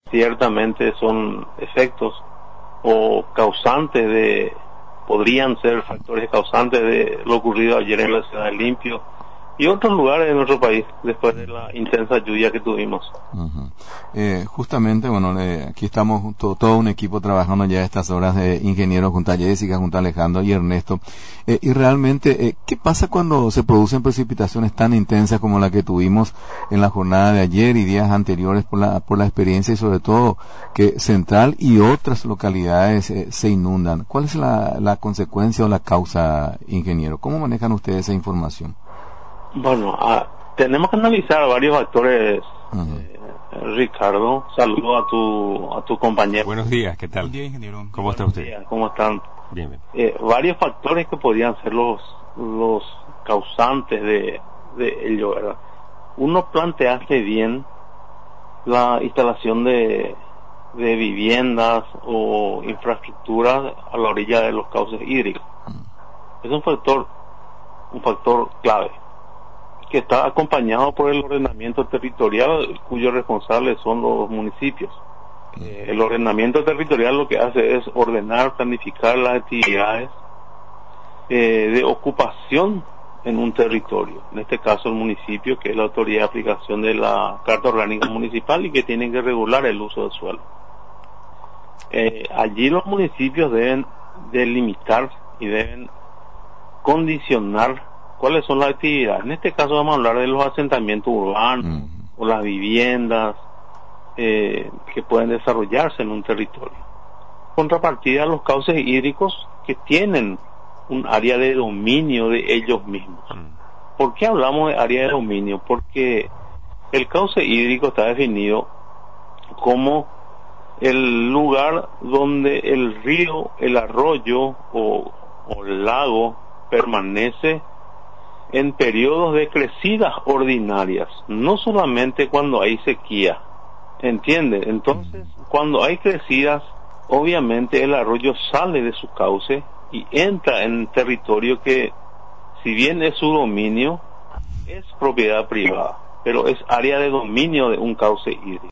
ciertamente son efectos o causantes podrían ser factores causantes de lo ocurrido ayer en la ciudad de Limpio y otros lugares de nuestro país después de la intensa lluvia que tuvimos. Uh-huh. Justamente, bueno, aquí estamos todo un equipo trabajando ya a estas horas de ingenieros junto a Jessica, junto a Alejandro y Ernesto. Y realmente, ¿qué pasa cuando se producen precipitaciones tan intensas como la que tuvimos en la jornada de ayer y días anteriores por la experiencia y sobre todo que Central y otras localidades se inundan? ¿Cuál es la consecuencia o la causa, ingeniero? ¿Cómo manejan ustedes esa información? Bueno, tenemos que analizar varios factores. Ricardo, saludo a tu compañero. Buenos días, ¿qué tal? Buen día, ingeniero. ¿Cómo está usted? Días, ¿cómo están? Bien. Varios factores que podrían ser los causantes de ello, ¿verdad? Uno, planteaste bien la instalación de viviendas o infraestructuras a la orilla de los cauces hídricos. Es un factor clave, que está acompañado por el ordenamiento territorial, cuyos responsables son los municipios. El ordenamiento territorial lo que hace es ordenar, planificar las actividades de ocupación en un territorio, en este caso el municipio, que es la autoridad de aplicación de la Carta Orgánica Municipal y que tienen que regular el uso del suelo. Allí los municipios deben delimitar y deben condicionar cuáles son las actividades. En este caso vamos a hablar de los asentamientos urbanos o las viviendas que pueden desarrollarse en un territorio. Contrapartida, los cauces hídricos que tienen un área de dominio de ellos mismos. ¿Por qué hablamos de área de dominio? Porque el cauce hídrico está definido como el lugar donde el río, el arroyo o el lago permanece en periodos de crecidas ordinarias, no solamente cuando hay sequía, ¿entiende? Entonces, cuando hay crecidas, obviamente el arroyo sale de su cauce y entra en territorio que, si bien es su dominio, es propiedad privada, pero es área de dominio de un cauce hídrico.